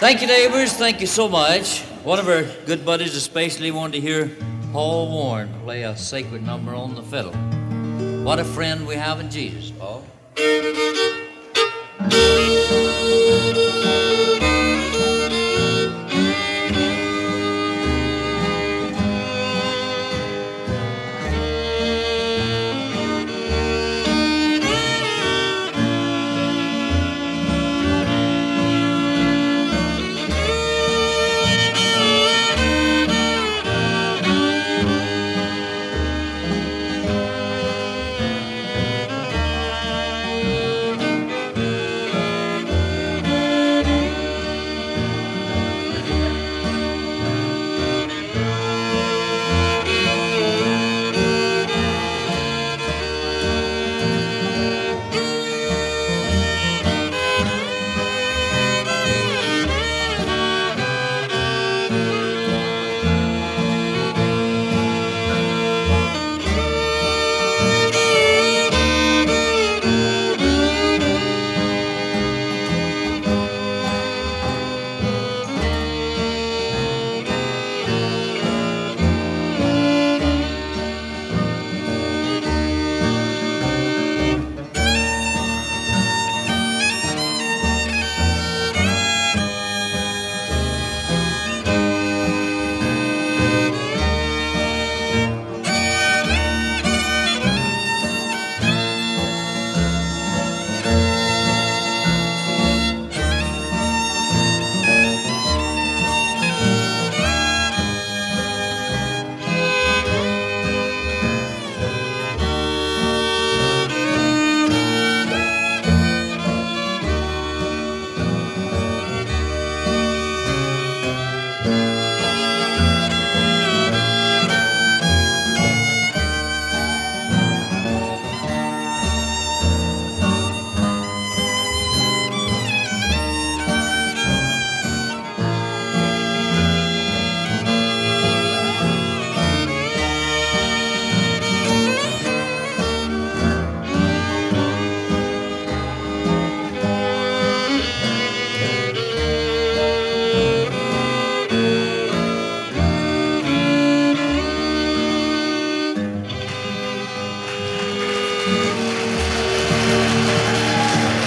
Thank you, neighbors. Thank you so much. One of our good buddies especially wanted to hear Paul Warren play a sacred number on the fiddle. What a friend we have in Jesus, Paul.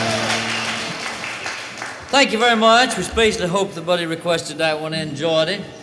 Thank you very much. We especially hope the buddy requested that one enjoyed it.